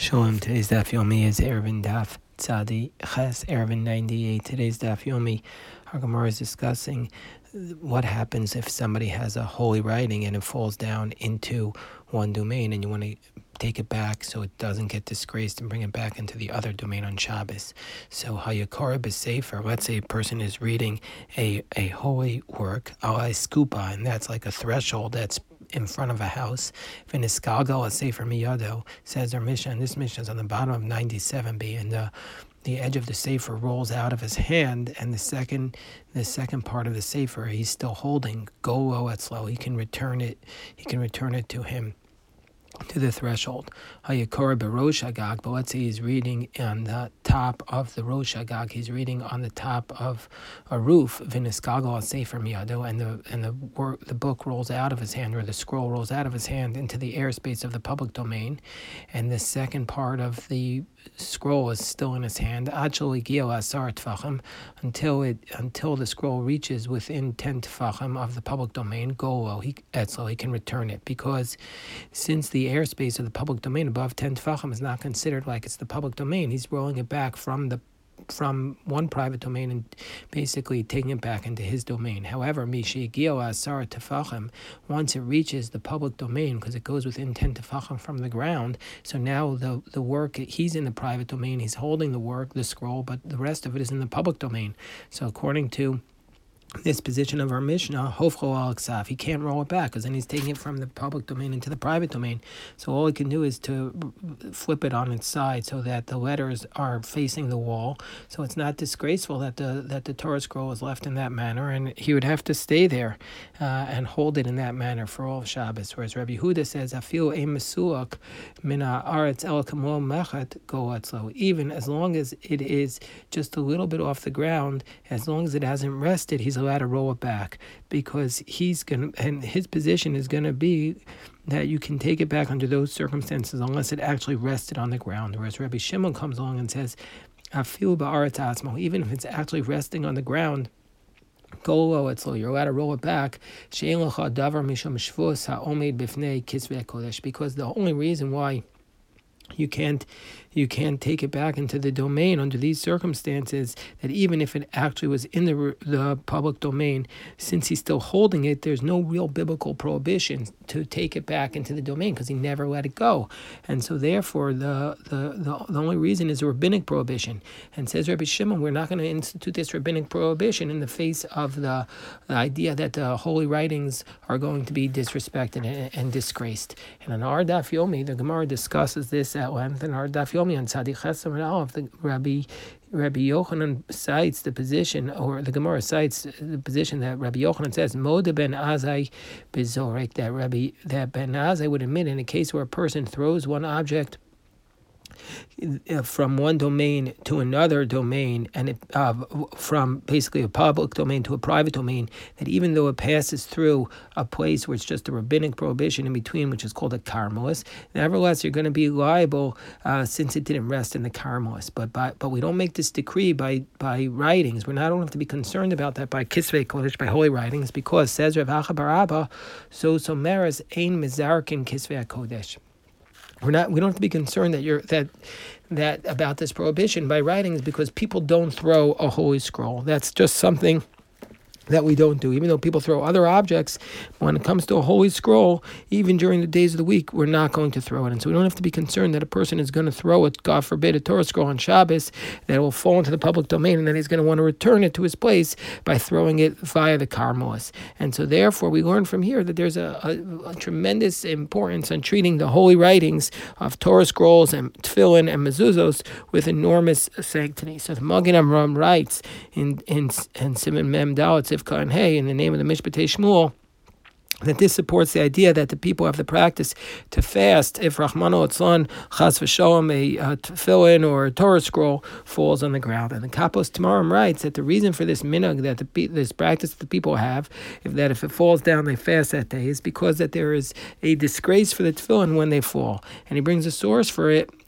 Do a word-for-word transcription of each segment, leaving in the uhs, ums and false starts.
Shalom. Today's Daf Yomi is Erevin Daf Tzadi Ches Erevin ninety-eight. Today's Daf Yomi, our Gemara is discussing what happens if somebody has a holy writing and it falls down into one domain and you want to take it back so it doesn't get disgraced and bring it back into the other domain on Shabbos. So Hayakorib is safer. Let's say a person is reading a, a holy work, Alai Skupa, and that's like a threshold that's in front of a house. V'niskalgal a sefer miyado, says our Mishnah, and this Mishnah is on the bottom of ninety-seven b, and the the edge of the sefer rolls out of his hand, and the second the second part of the sefer he's still holding. Go lo etzlo, he can return it. He can return it to him, to the threshold. Hayakor berosh hagag, but let's say he's reading on the top of the rosh hagag. He's reading on the top of a roof. V'niskalgal sefer miyado, and the and the work, the book rolls out of his hand, or the scroll rolls out of his hand into the airspace of the public domain, and the second part of the scroll is still in his hand. Until it until the scroll reaches within ten tefachim of the public domain. Go he etzlo, he can return it, because since the airspace of the public domain above ten tefachim is not considered like it's the public domain, he's rolling it back from the from one private domain and basically taking it back into his domain. However, Mishigio Asar Tefachim, once it reaches the public domain, because it goes within ten Tefachim from the ground, so now the, the work, he's in the private domain, he's holding the work, the scroll, but the rest of it is in the public domain. So according to this position of our Mishnah, Hofcho al Ksaf, he can't roll it back, because then he's taking it from the public domain into the private domain. So all he can do is to flip it on its side so that the letters are facing the wall. So it's not disgraceful that the that the Torah scroll is left in that manner, and he would have to stay there uh, and hold it in that manner for all of Shabbos. Whereas Rabbi Huda says, Afil ein mesuak mina aretz el kamol mechat go etzlo. Even as long as it is just a little bit off the ground, as long as it hasn't rested, he's allowed to roll it back, because he's gonna, and his position is going to be that you can take it back under those circumstances unless it actually rested on the ground. Whereas Rabbi Shimon comes along and says, "Afil ba'aretz atzmo," even if it's actually resting on the ground, go lo etzlo, you're allowed to roll it back. She'en lecha davar mishum shvus ha'omed bifnei kisvei kodesh, because the only reason why You can't, you can't take it back into the domain under these circumstances, that even if it actually was in the the public domain, since he's still holding it, there's no real biblical prohibition to take it back into the domain, because he never let it go, and so therefore the the the, the only reason is a rabbinic prohibition. And says Rabbi Shimon, we're not going to institute this rabbinic prohibition in the face of the, the idea that the holy writings are going to be disrespected and, and disgraced. And on our Daf Yomi, the Gemara discusses this at length, and our Daf Yomi on Tzadi Ches Amud Aleph, the Rabbi Rabbi Yochanan cites the position, or the Gemara cites the position that Rabbi Yochanan says, Moda ben Azai bezorek, that Rabbi that Ben Azai would admit in a case where a person throws one object from one domain to another domain, and it, uh, from basically a public domain to a private domain, that even though it passes through a place where it's just a rabbinic prohibition in between, which is called a karmelis, nevertheless you're going to be liable uh, since it didn't rest in the karmelis. But by, but we don't make this decree by by writings. We're not don't have to be concerned about that by kisvei kodesh, by holy writings, because says Rav Acha bar Abba, so someres ein mezarkin kisvei kodesh. We're not. We don't have to be concerned that you're that that about this prohibition by writings, because people don't throw a holy scroll. That's just something that we don't do. Even though people throw other objects, when it comes to a holy scroll, even during the days of the week, we're not going to throw it. And so we don't have to be concerned that a person is going to throw it, God forbid, a Torah scroll on Shabbos, that it will fall into the public domain, and then he's going to want to return it to his place by throwing it via the karmelis. And so therefore we learn from here that there's a, a, a tremendous importance on treating the holy writings of Torah scrolls and tefillin and mezuzos with enormous sanctity. So the Magen Amram writes in in, in Siman Mem Dalet Sivka and Hey, in the name of the Mishpatei Shmuel, that this supports the idea that the people have the practice to fast if Rahmano Litzlan Chas v'Shalom, a uh, tefillin or a Torah scroll falls on the ground. And the Kapos Tamarim writes that the reason for this minhag, that the, this practice that the people have, if that if it falls down they fast that day, is because that there is a disgrace for the tefillin when they fall. And he brings a source for it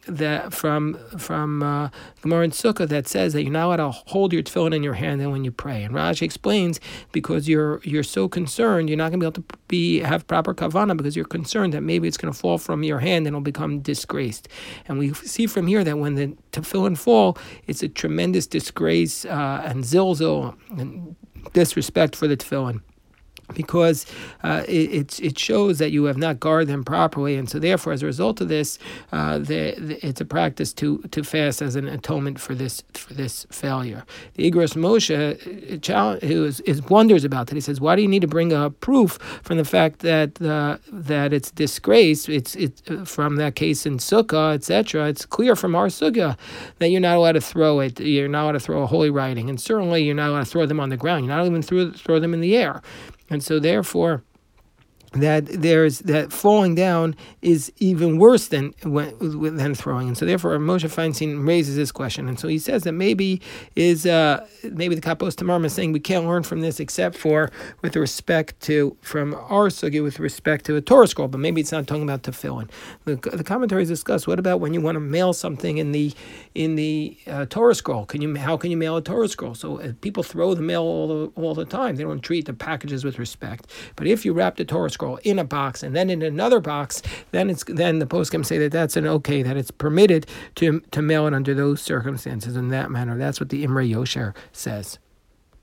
that from from uh, Gemara and Sukkah that says that you're not allowed to hold your tefillin in your hand and when you pray. And Rashi explains because you're you're so concerned, you're not going to be able to be have proper kavanah because you're concerned that maybe it's going to fall from your hand and it'll become disgraced. And we see from here that when the tefillin fall, it's a tremendous disgrace uh, and zilzil and disrespect for the tefillin, because uh, it it shows that you have not guarded them properly, and so therefore, as a result of this, uh, the, the, it's a practice to, to fast as an atonement for this for this failure. The Igros Moshe, who is, is wonders about that, he says, "Why do you need to bring a proof from the fact that uh, that it's disgrace? It's it from that case in Sukkah, et cetera. It's clear from our Sukkah that you're not allowed to throw it. You're not allowed to throw a holy writing, and certainly you're not allowed to throw them on the ground. You're not even throw throw them in the air." And so therefore, that there's that falling down is even worse than when, than throwing, and so therefore Moshe Feinstein raises this question, and so he says that maybe is uh, maybe the Kapos Tamarim is saying we can't learn from this except for with respect to from our sugya with respect to a Torah scroll, but maybe it's not talking about tefillin. The, the commentaries discuss what about when you want to mail something in the in the uh, Torah scroll? Can you how can you mail a Torah scroll? So uh, people throw the mail all the all the time. They don't treat the packages with respect. But if you wrap the Torah scroll in a box and then in another box, then it's then the poskim say that that's an okay, that it's permitted to to mail it under those circumstances in that manner. That's what the Imre Yosher says.